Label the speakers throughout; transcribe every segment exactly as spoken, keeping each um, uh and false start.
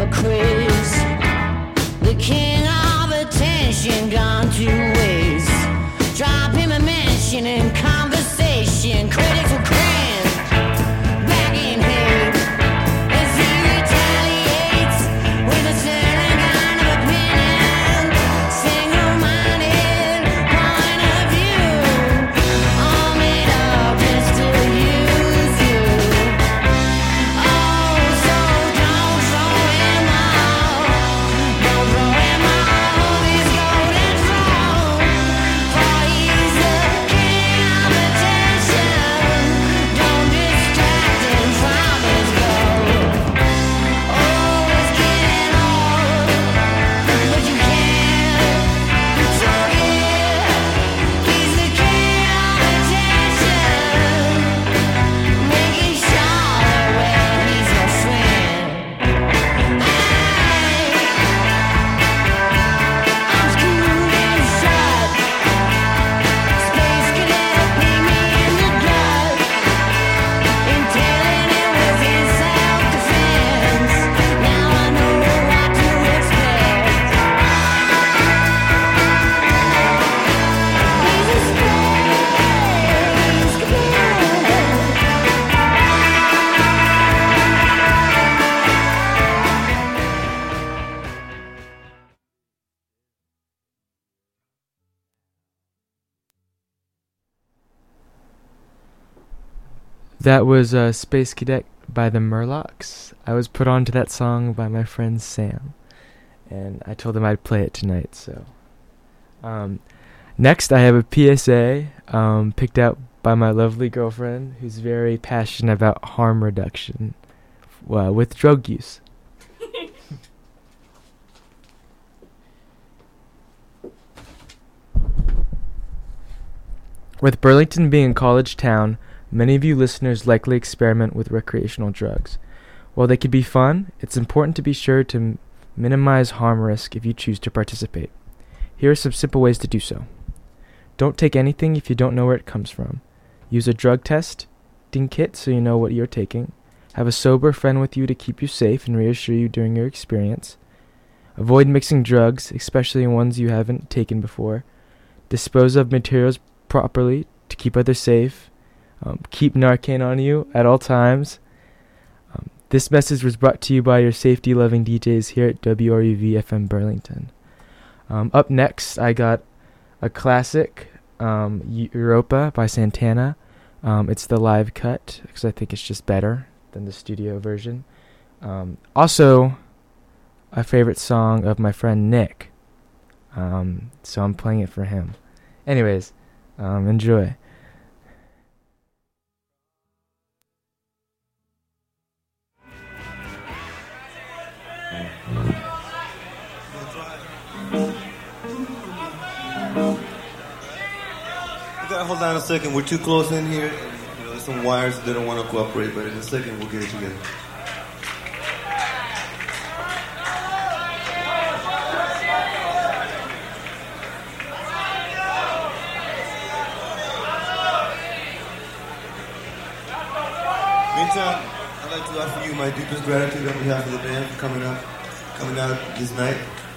Speaker 1: of a craze. The king of attention gone two ways. Drop him a mention in conversation. Critics will cringe back in hate as he retaliates with a certain kind of opinion. Single-minded point of view, all made up just to use you. Oh, so don't throw him out. Don't throw him out. He's golden throne. For he's the king of attention. Don't distract him from his goal. Oh, he's getting old, but you can't forget. He's the king of attention, making sure when he's your friend. I'm screwed and shut. Space cadet beat me in the gut, intending it was in self-defense. Now I know what to expect. He's a space cadet.
Speaker 2: That was uh, Space Cadet by the Murlocs. I was put on to that song by my friend Sam, and I told him I'd play it tonight. So, um, next I have a P S A um, picked out by my lovely girlfriend, who's very passionate about harm reduction uh, with drug use. With Burlington being a college town, many of you listeners likely experiment with recreational drugs. While they can be fun, it's important to be sure to m- minimize harm risk if you choose to participate. Here are some simple ways to do so. Don't take anything if you don't know where it comes from. Use a drug testing kit so you know what you're taking. Have a sober friend with you to keep you safe and reassure you during your experience. Avoid mixing drugs, especially ones you haven't taken before. Dispose of materials properly to keep others safe. Um, keep Narcan on you at all times. Um, this message was brought to you by your safety-loving D Js here at W R U V F M Burlington. Um, up next, I got a classic, um, Europa by Santana. Um, it's the live cut, because I think it's just better than the studio version. Um, also, a favorite song of my friend Nick. Um, so I'm playing it for him. Anyways, um, enjoy.
Speaker 3: Hold on a second, we're too close in here. You know, there's some wires that don't want to cooperate, but in a second we'll get it together. Meantime, I'd like to offer you my deepest gratitude on behalf of the band for coming up, coming out this night.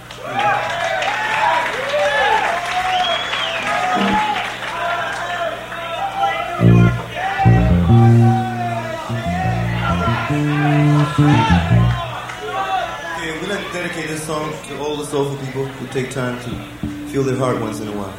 Speaker 3: Okay, we'd like to dedicate this song to all the soulful people who take time to feel their heart once in a while.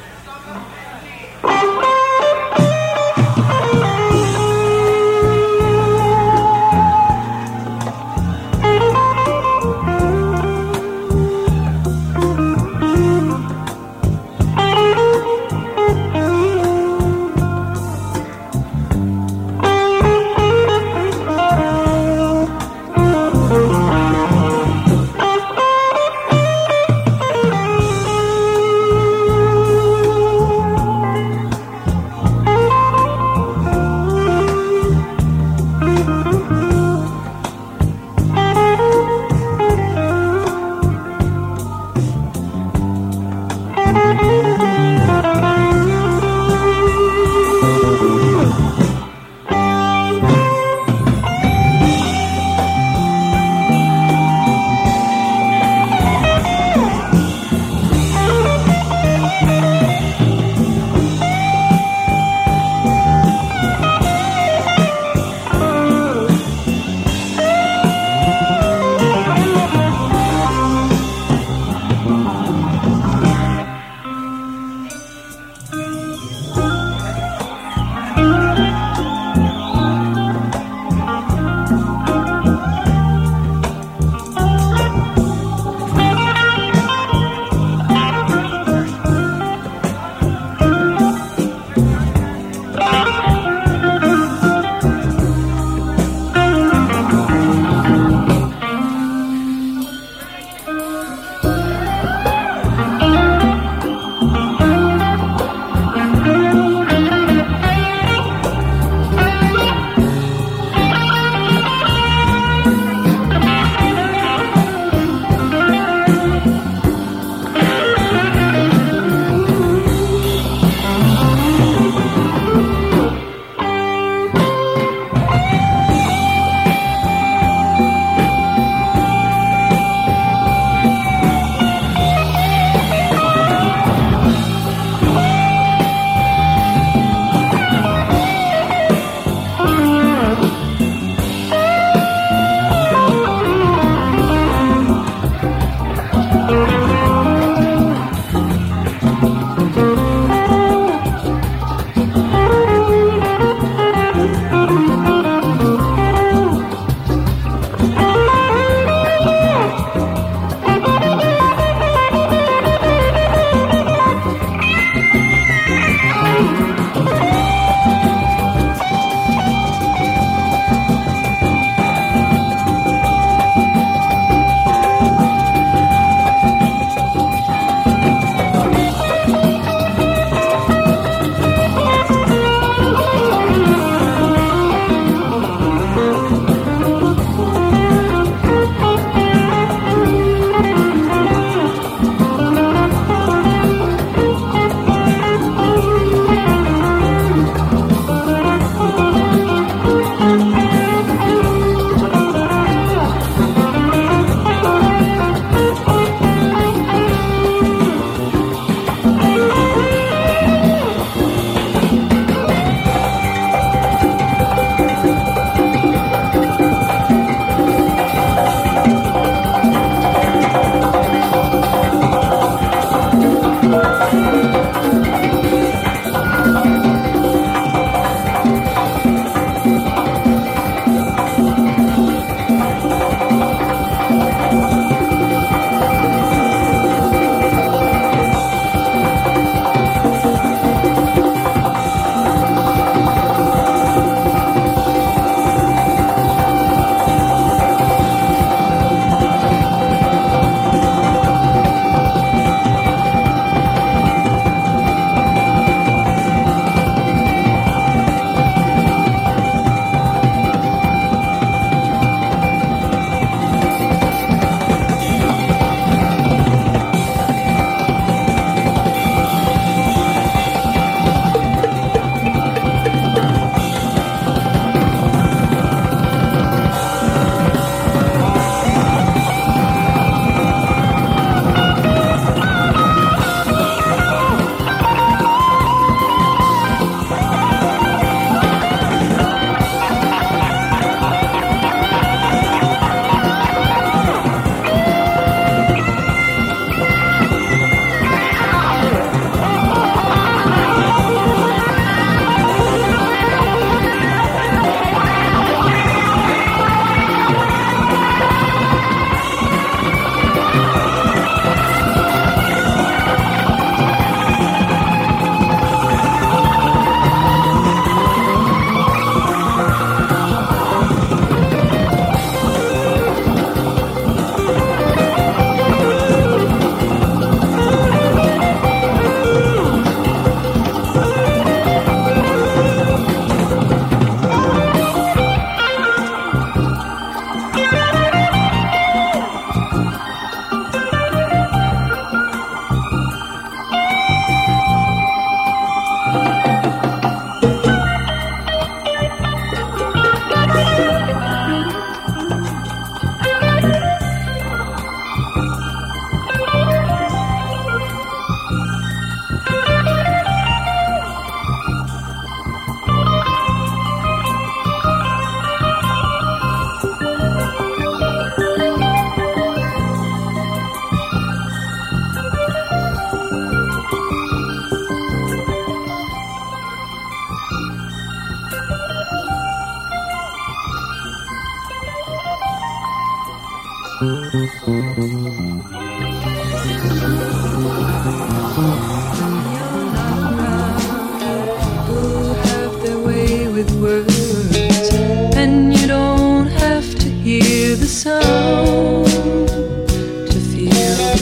Speaker 4: With words, and you don't have to hear the sound to feel the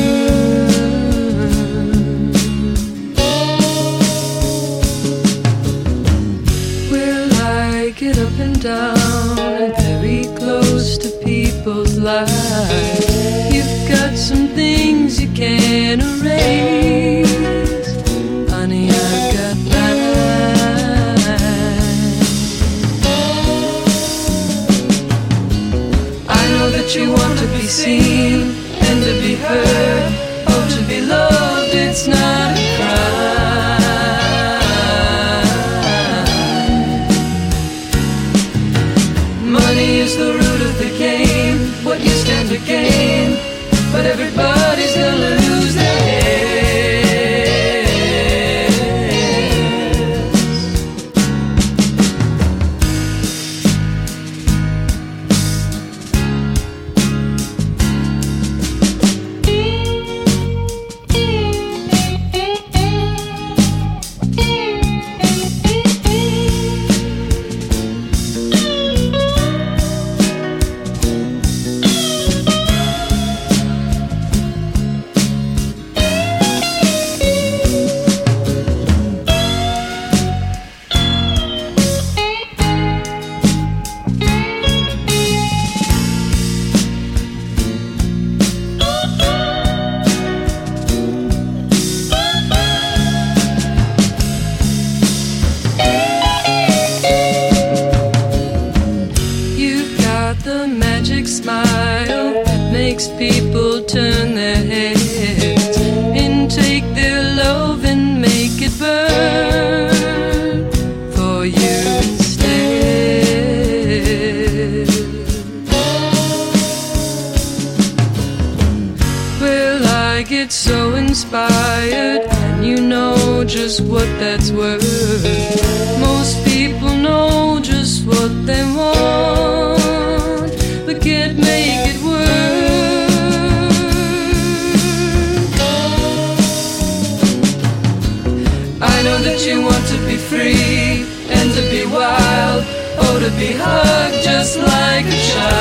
Speaker 4: burn. Will I get up and down and very close to people's lives? You've got some things you can't erase, honey, I've got that. You want to be seen and to be heard, oh, to be loved, it's not a crime. Money is the root of the game, what you stand to gain, but everybody's gonna lose their heads. People turn their heads and take their love and make it burn for you instead. Well, I get so inspired, and you know just what that's worth. Most people know just what they want, but can't make it work. I know that you want to be free and to be wild, oh, to be hugged just like a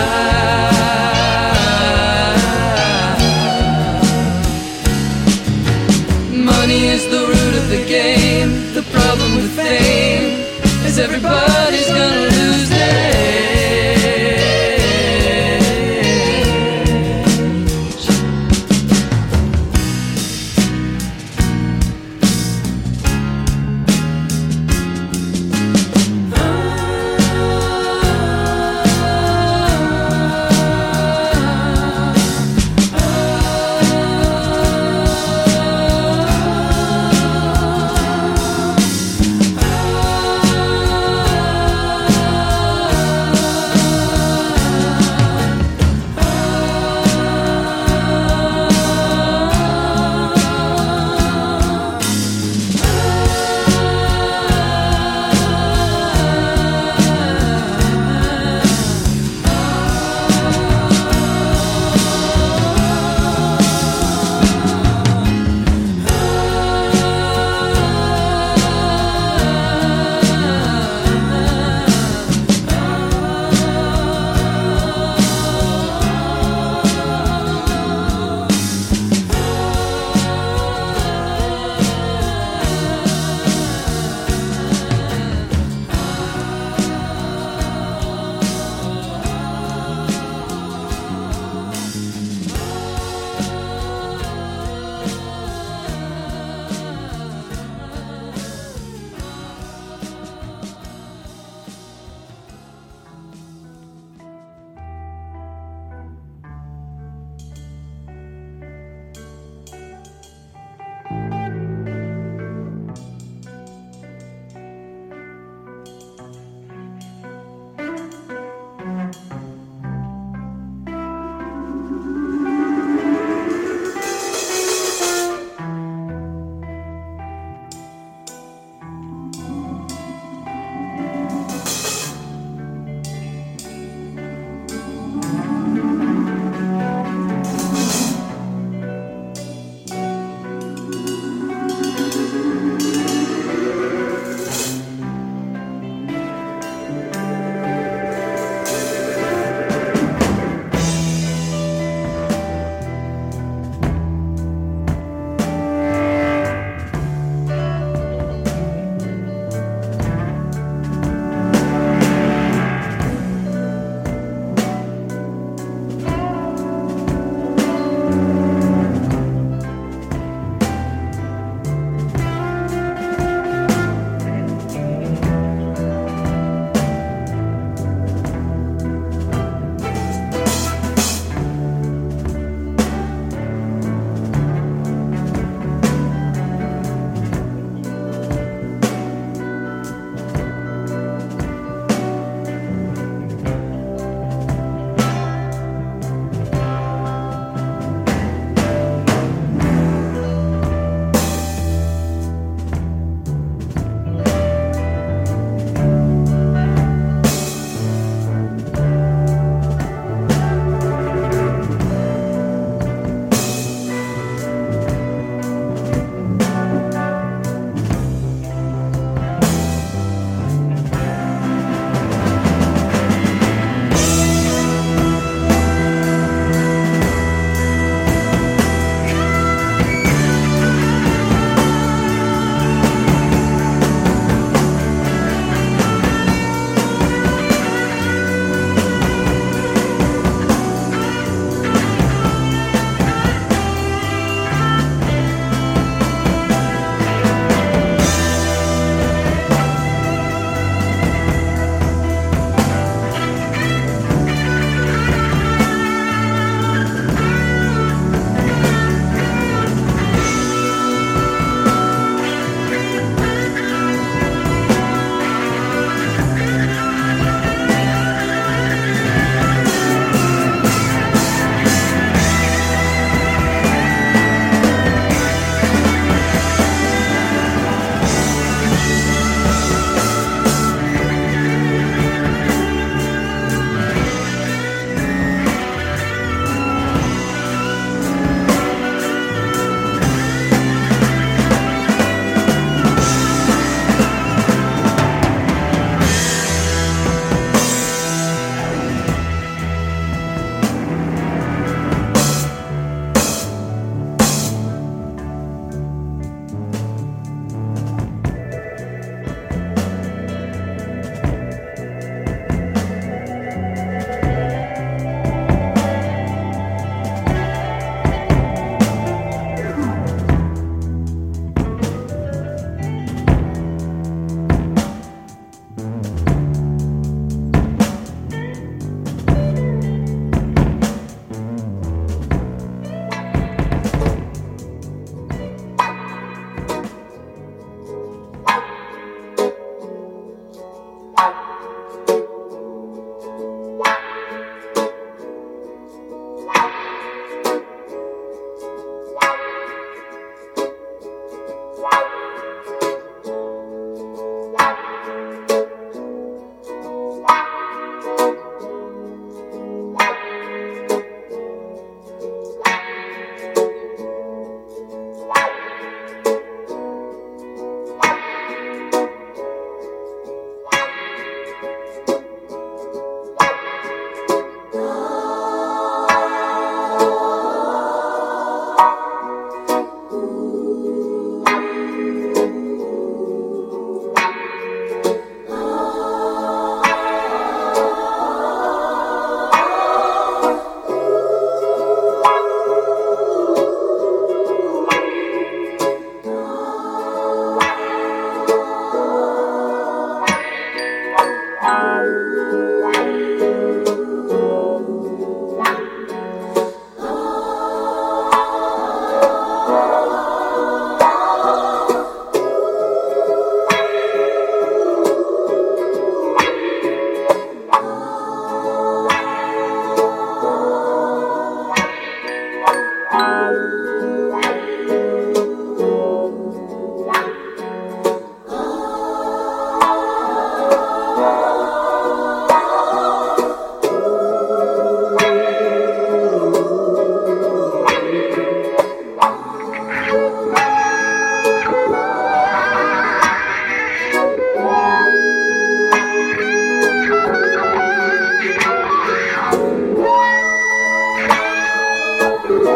Speaker 4: child. Money is the root of the game. The problem with fame is everybody's gonna lose their head.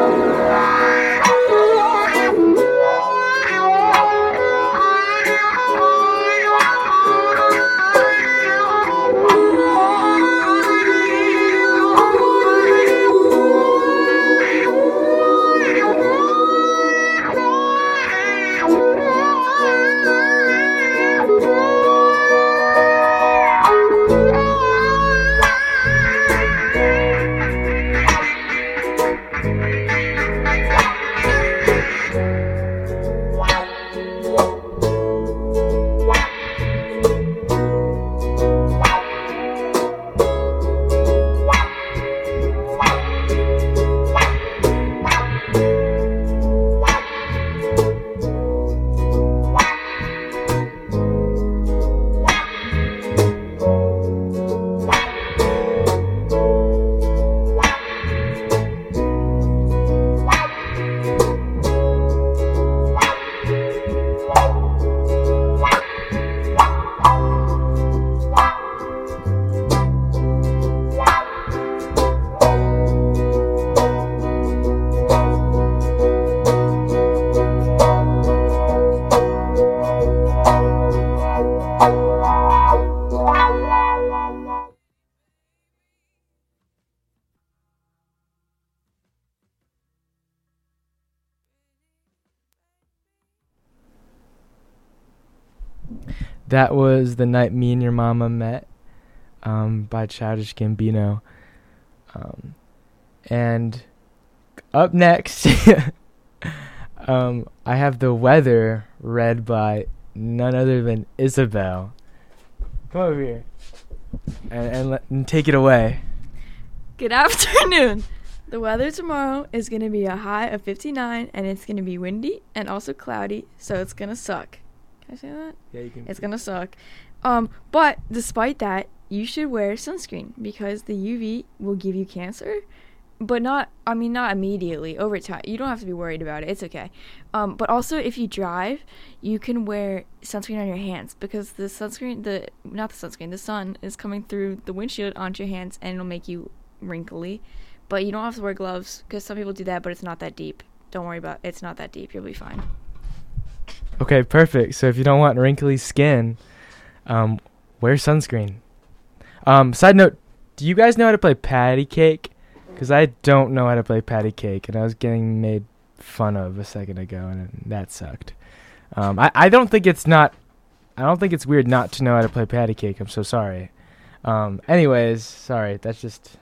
Speaker 2: That was The Night Me and Your Mama Met um, by Childish Gambino. Um, and up next, um, I have the weather read by none other than Isabel. Come over here and, and, let, and take it away.
Speaker 5: Good afternoon. The weather tomorrow is going to be a high of fifty-nine, and it's going to be windy and also cloudy, so it's going to suck. Can I say that?
Speaker 2: Yeah, you can.
Speaker 5: It's going to suck. Um, but despite that, you should wear sunscreen because the U V will give you cancer, but not, I mean, not immediately, over time. You don't have to be worried about it. It's okay. Um, but also, if you drive, you can wear sunscreen on your hands because the sunscreen, the not the sunscreen, the sun is coming through the windshield onto your hands, and it'll make you wrinkly. But you don't have to wear gloves because some people do that, but it's not that deep. Don't worry about it. It's not that deep. You'll be fine.
Speaker 2: Okay, perfect. So if you don't want wrinkly skin, um, wear sunscreen. Um, side note, do you guys know how to play patty cake? Because I don't know how to play patty cake, and I was getting made fun of a second ago, and that sucked. Um, I, I don't think it's not, I don't think it's weird not to know how to play patty cake. I'm so sorry. Um, anyways, sorry, that's just...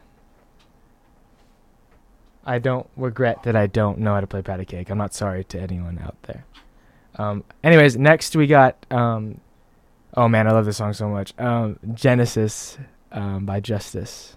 Speaker 2: I don't regret that I don't know how to play patty cake. I'm not sorry to anyone out there. Um, anyways, next we got, um, oh man, I love this song so much. Um, Genesis um, by Justice.